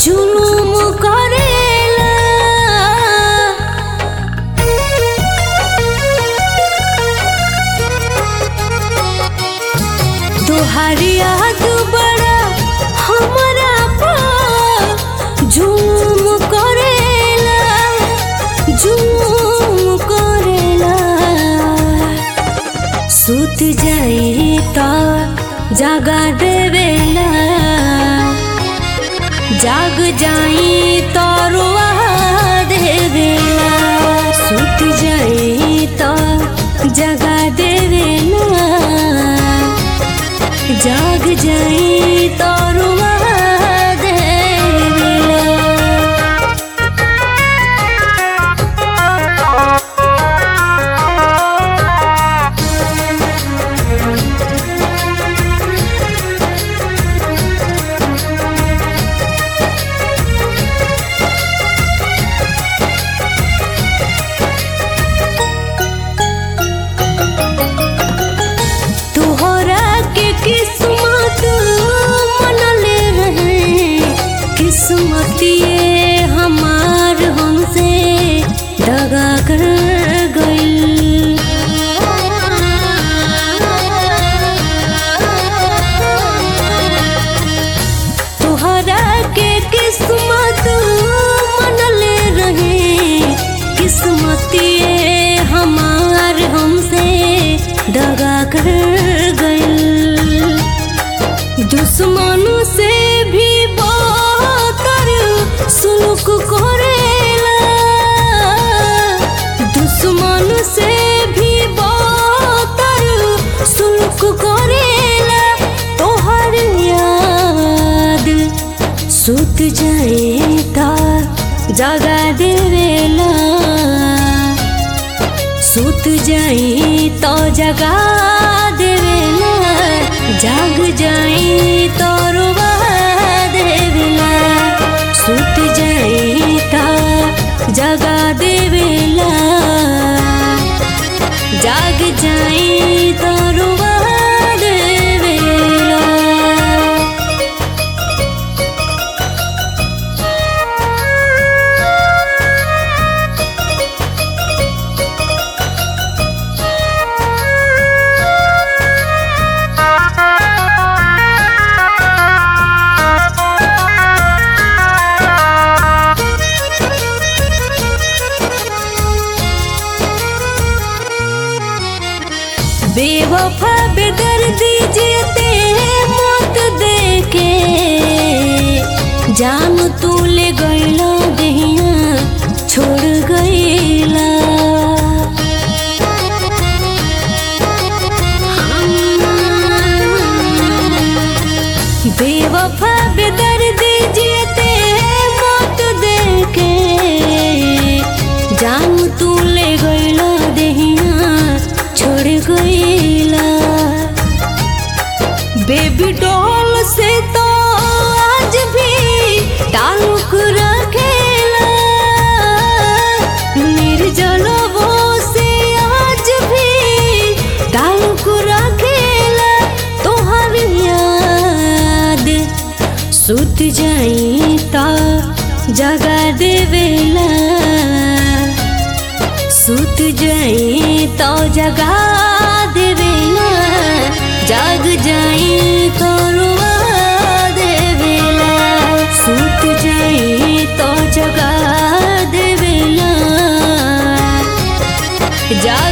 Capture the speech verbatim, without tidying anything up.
जुलुम करेला तोहारी याद बड़ा हमरा पर जुलुम करेला जुलुम करेला। सुत जाई त जगा देवेला जाग जाई तो रुआ देवेला। सुत जाई तो जगा देवेला जाग जाई तो रुआ देवेला। किस्मत मनले रहे किस्मतिए हमार हमसे दगा कर गई। तोहरा के किस्मत मनले रहे किस्मतिए हमार हमसे दगा कर गई। दुश्मनों से भी बदतर सुलूक करेला दुश्मन से भी बदतर सुलूक करेला। तोहर याद सुत जाए ता जगा देवेला सुत जाए तो जगा देवेला जाग जाई तो रुआ देवेला। सुत जाई तो जगा देवेला जाग जाई तो रुआ देवेला। बेवफा बेदर्दी जीते मौत देके जान तू ले गईला दहिया छोड़ गईला। बेवफा बेदर्दी जीते मौत देके जान तू ले गईला दहिया छोड़ गईला। बेबी डॉल से तो आज भी ताल्लुक रखेला निर्जलवों से आज भी ताल्लुक रखेला। तोहर याद सुत जाई तो जगा देवेला सुत जाई तो जगा देवेला जाग जाई तो रुआ देवेला। सुत जाई तो जगा देवेला जा